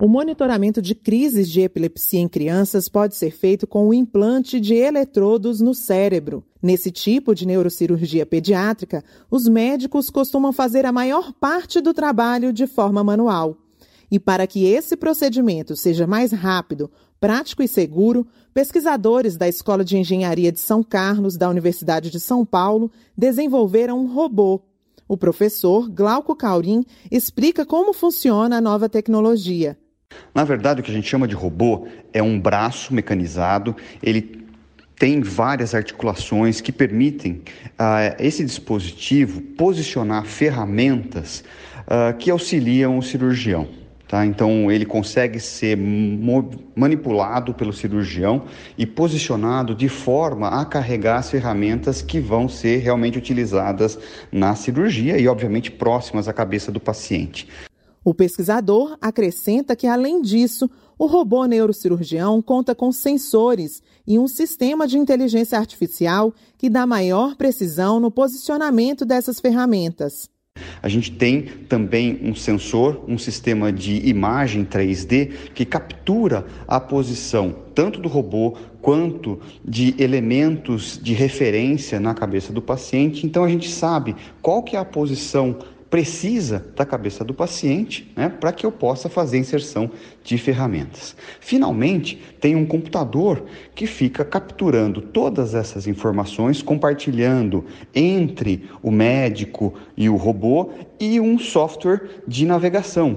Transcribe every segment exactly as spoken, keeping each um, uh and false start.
O monitoramento de crises de epilepsia em crianças pode ser feito com o implante de eletrodos no cérebro. Nesse tipo de neurocirurgia pediátrica, os médicos costumam fazer a maior parte do trabalho de forma manual. E para que esse procedimento seja mais rápido, prático e seguro, pesquisadores da Escola de Engenharia de São Carlos, da Universidade de São Paulo, desenvolveram um robô. O professor Glauco Caurim explica como funciona a nova tecnologia. Na verdade, o que a gente chama de robô é um braço mecanizado, ele tem várias articulações que permitem a uh, esse dispositivo posicionar ferramentas uh, que auxiliam o cirurgião. Tá? Então, ele consegue ser mo- manipulado pelo cirurgião e posicionado de forma a carregar as ferramentas que vão ser realmente utilizadas na cirurgia e, obviamente, próximas à cabeça do paciente. O pesquisador acrescenta que, além disso, o robô neurocirurgião conta com sensores e um sistema de inteligência artificial que dá maior precisão no posicionamento dessas ferramentas. A gente tem também um sensor, um sistema de imagem três D que captura a posição tanto do robô quanto de elementos de referência na cabeça do paciente. Então a gente sabe qual que é a posição precisa da cabeça do paciente, né, para que eu possa fazer a inserção de ferramentas. Finalmente, tem um computador que fica capturando todas essas informações, compartilhando entre o médico e o robô e um software de navegação.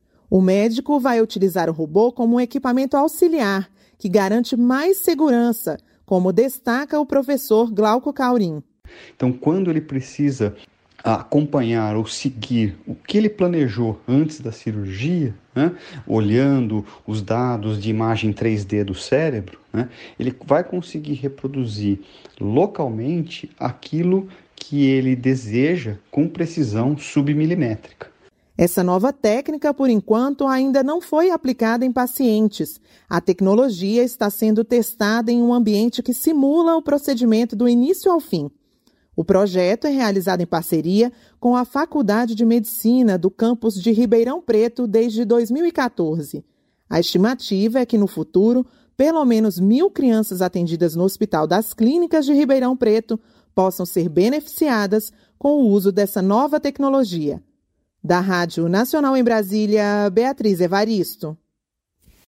O médico vai utilizar o robô como um equipamento auxiliar, que garante mais segurança, como destaca o professor Glauco Caurim. Então, quando ele precisa acompanhar ou seguir o que ele planejou antes da cirurgia, né, olhando os dados de imagem três D do cérebro, né, ele vai conseguir reproduzir localmente aquilo que ele deseja com precisão submilimétrica. Essa nova técnica, por enquanto, ainda não foi aplicada em pacientes. A tecnologia está sendo testada em um ambiente que simula o procedimento do início ao fim. O projeto é realizado em parceria com a Faculdade de Medicina do campus de Ribeirão Preto desde dois mil e catorze. A estimativa é que, no futuro, pelo menos mil crianças atendidas no Hospital das Clínicas de Ribeirão Preto possam ser beneficiadas com o uso dessa nova tecnologia. Da Rádio Nacional em Brasília, Beatriz Evaristo.